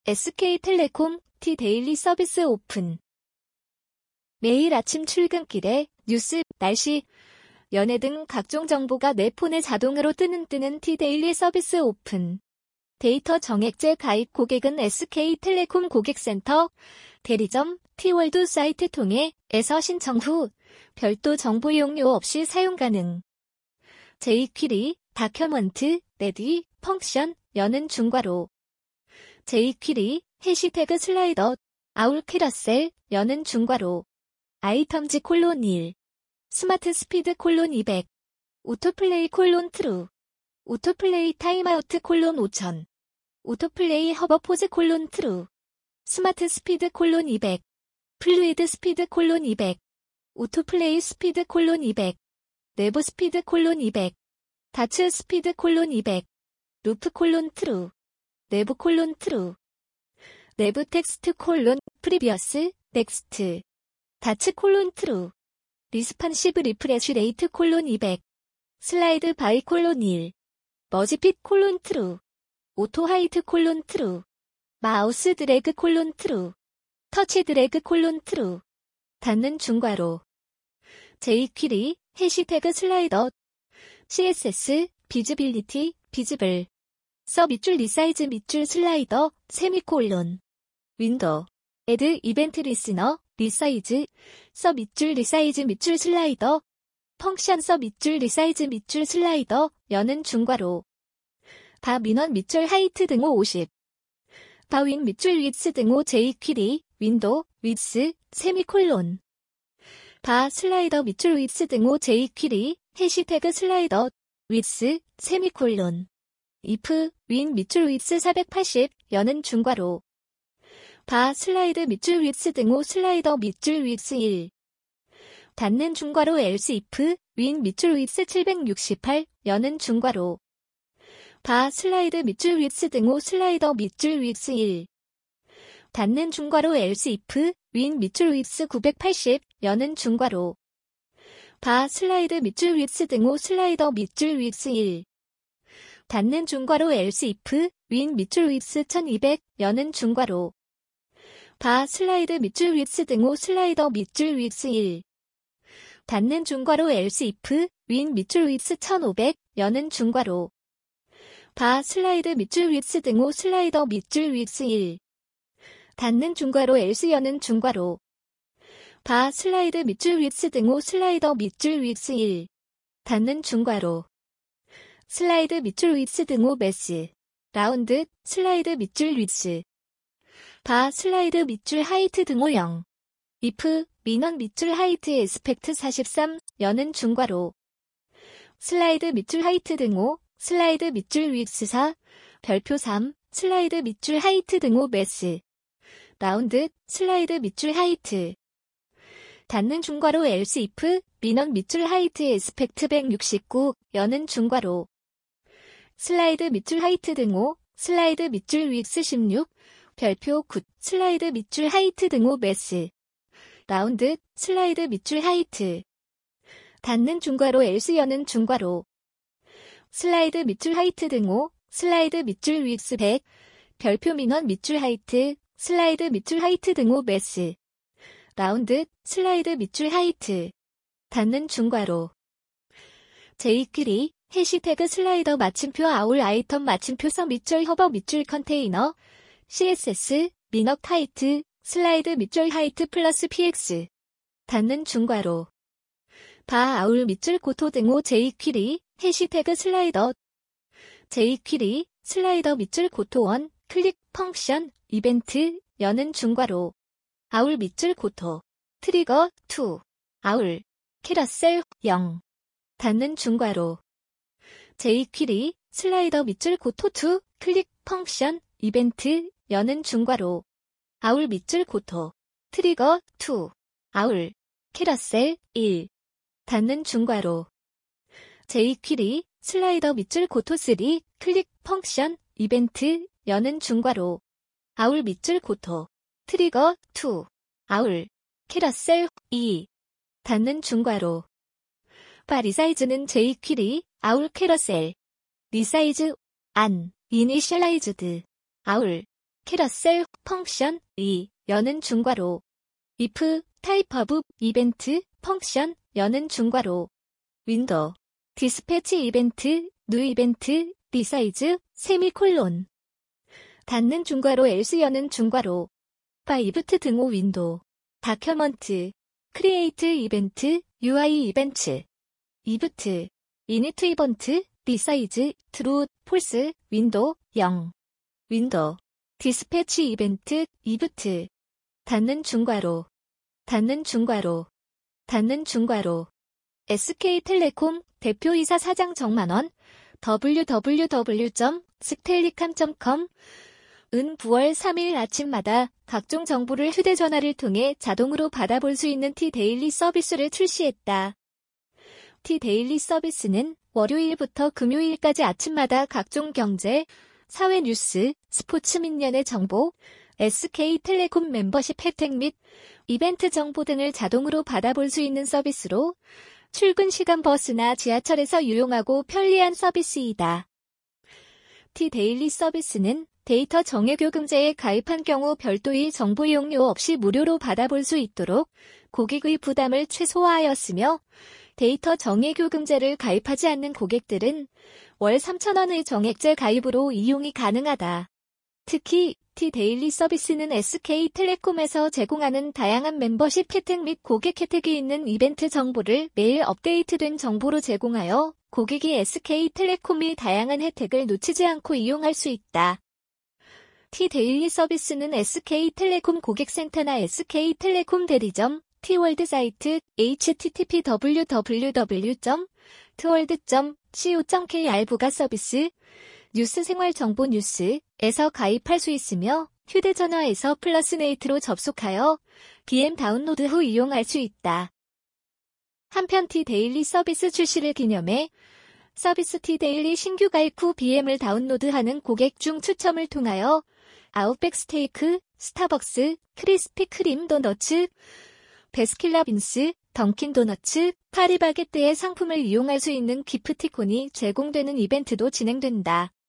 SK텔레콤 T 데일리 서비스 오픈. 매일 아침 출근길에 뉴스, 날씨, 연애 등 각종 정보가 내 폰에 자동으로 뜨는 T 데일리 서비스 오픈. 데이터 정액제 가입 고객은 SK텔레콤 고객센터, 대리점, T월드 사이트 통해서 신청 후 별도 정보 이용료 없이 사용 가능. jQuery, 다큐먼트, 레디, 펑션, 여는 중괄호. jQuery, 해시태그 슬라이더, 아울 캐러셀, 여는 중괄호. 아이템즈 콜론 1. 스마트 스피드 콜론 200. 오토플레이 콜론 트루. 오토플레이 타임아우트 콜론 5000. 오토플레이 허버포즈 콜론 트루. 스마트 스피드 콜론 200. 플루이드 스피드 콜론 200. 오토플레이 스피드 콜론 200. 내부 스피드 콜론 200. 다츠 스피드 콜론 200. 루프 콜론 트루. 내부 콜론 트루. 내부 텍스트 콜론 프리비어스 넥스트. 다츠 콜론 트루. 리스판시브 리프레쉬 레이트 콜론 200. 슬라이드 바이 콜론 1. 머지핏 콜론 트루. 오토 하이트 콜론 트루. 마우스 드래그 콜론 트루. 터치 드래그 콜론 트루. 닫는 중괄호. jQuery, 해시태그 슬라이더. CSS, 비즈빌리티, 비즈블. 서 밑줄 리사이즈 밑줄 슬라이더, 세미콜론. 윈도우. 애드 이벤트 리스너, 리사이즈. 서 밑줄 리사이즈 밑줄 슬라이더. 펑션 서 밑줄 리사이즈 밑줄 슬라이더, 여는 중괄호. 바 민원 밑줄 하이트 등호 50. 바 윈 밑줄 위스 등호 jQuery, 윈도우, 위스, 세미콜론. 바 슬라이더 밑줄 위스 등호 jQuery, 해시태그 슬라이더, 위스, 세미콜론. if, 윈 밑줄 위스 480, 여는 중괄호. 바 슬라이드 밑줄 위스 등호 슬라이더 밑줄 위스 1. 닫는 중괄호 else if, 윈 밑줄 위스 768, 여는 중괄호. 바 슬라이드 밑줄 위스 등호 슬라이더 밑줄 위스 1. 닫는 중괄호 else if, 윈 밑줄 위스 980, 여는 중괄호. 바 슬라이드 밑줄 위스 등호 슬라이더 밑줄 위스 1. 닫는 중괄호 else if, 윈 밑줄 위스 1200, 여는 중괄호. 바 슬라이드 밑줄 위스 등호 슬라이더 밑줄 위스 1. 닫는 중괄호 else if, 윈 밑줄 위스 1500, 여는 중괄호. 바 슬라이드 밑줄 위스 등호 슬라이더 밑줄 위스 1. 닫는 중괄호 else 여는 중괄호. 바 슬라이드 밑줄 위스 등호 슬라이더 밑줄 위스 1. 닫는 중괄호. 슬라이드 밑줄 위스 등호 매스. 라운드, 슬라이드 밑줄 위스. 바 슬라이드 밑줄 하이트 등호 0. if, 민원 밑줄 하이트 에스펙트 43, 여는 중괄호. 슬라이드 밑줄 하이트 등호, 슬라이드 밑줄 위스 4, 별표 3, 슬라이드 밑줄 하이트 등호 매스. 라운드, 슬라이드 밑줄 하이트. 닫는 중괄호 else if, 민원 밑줄 하이트 에스펙트 169, 여는 중괄호. 슬라이드 밑줄 하이트 등호, 슬라이드 밑줄 위스 16, 별표 9, 슬라이드 밑줄 하이트 등호 매스. 라운드, 슬라이드 밑줄 하이트. 닫는 중괄호 else 여는 중괄호. 슬라이드 밑줄 하이트 등호, 슬라이드 밑줄 위스 100, 별표 민원 밑줄 하이트, 슬라이드 밑줄 하이트 등호 매스. 라운드, 슬라이드 밑줄 하이트. 닫는 중괄호. jQuery, 해시태그 슬라이더 마침표 아울 아이템 마침표 서 밑줄 허버 밑줄 컨테이너, CSS, 민억 하이트, 슬라이드 밑줄 하이트 플러스 px. 닫는 중괄호. 바 아울 밑줄 고토 등호 jQuery, 해시태그 슬라이더. jQuery, 슬라이더 밑줄 고토 1, 클릭, 펑션, 이벤트, 여는 중괄호. 아울 밑줄 고토. 트리거, 2. 아울. 캐러셀, 0. 닫는 중괄호. jQuery, 슬라이더 밑줄 고토 2, 클릭, 펑션, 이벤트, 여는 중괄호. 아울 밑줄 고토. 트리거, 2. 아울. 캐러셀, 1. 닫는 중괄호. jQuery, 슬라이더 밑줄 고토 3, 클릭, 펑션, 이벤트, 여는 중괄호. 아울 밑줄 고토. 트리거, 2. 아울. 캐러셀, 2. 닫는 중괄호. 바 리사이즈는 jQuery, 아울 캐러셀. 리사이즈, 안, 이니셜라이즈드. 아울. 캐러셀 펑션 2. 여는 중괄호 if 타입 오브 이벤트 펑션 여는 중괄호 윈도우 디스패치 이벤트 뉴 이벤트 비사이즈 세미콜론 닫는 중괄호 else 여는 중괄호 파이브트 등호 윈도우 다큐먼트 크리에이트 이벤트 UI 이벤트 이브트 이니트 이벤트 비사이즈 트루 폴스 윈도우 0 윈도우 디스패치 이벤트 이브트 닫는 중괄호 닫는 중괄호 닫는 중괄호 SK텔레콤 대표이사 사장 정만원 www.stellicam.com 은 9월 3일 아침마다 각종 정보를 휴대전화를 통해 자동으로 받아볼 수 있는 T-데일리 서비스를 출시했다. T-데일리 서비스는 월요일부터 금요일까지 아침마다 각종 경제, 사회 뉴스, 스포츠 및 연예 정보, SK텔레콤 멤버십 혜택 및 이벤트 정보 등을 자동으로 받아볼 수 있는 서비스로 출근 시간 버스나 지하철에서 유용하고 편리한 서비스이다. T-데일리 서비스는 데이터 정액요금제에 가입한 경우 별도의 정보 이용료 없이 무료로 받아볼 수 있도록 고객의 부담을 최소화하였으며 데이터 정액요금제를 가입하지 않는 고객들은 월 3,000원의 정액제 가입으로 이용이 가능하다. 특히 T-데일리 서비스는 SK텔레콤에서 제공하는 다양한 멤버십 혜택 및 고객 혜택이 있는 이벤트 정보를 매일 업데이트된 정보로 제공하여 고객이 SK텔레콤의 다양한 혜택을 놓치지 않고 이용할 수 있다. T-데일리 서비스는 SK텔레콤 고객센터나 SK텔레콤 대리점, T월드 사이트 http://tworld.co.kr 부가 서비스, 뉴스 생활 정보 뉴스에서 가입할 수 있으며 휴대전화에서 플러스네이트로 접속하여 BM 다운로드 후 이용할 수 있다. 한편 T-데일리 서비스 출시를 기념해 서비스 T-데일리 신규 가입 후 BM을 다운로드하는 고객 중 추첨을 통하여 아웃백 스테이크, 스타벅스, 크리스피 크림 도너츠, 베스킨라빈스, 던킨 도너츠, 파리바게뜨의 상품을 이용할 수 있는 기프티콘이 제공되는 이벤트도 진행된다.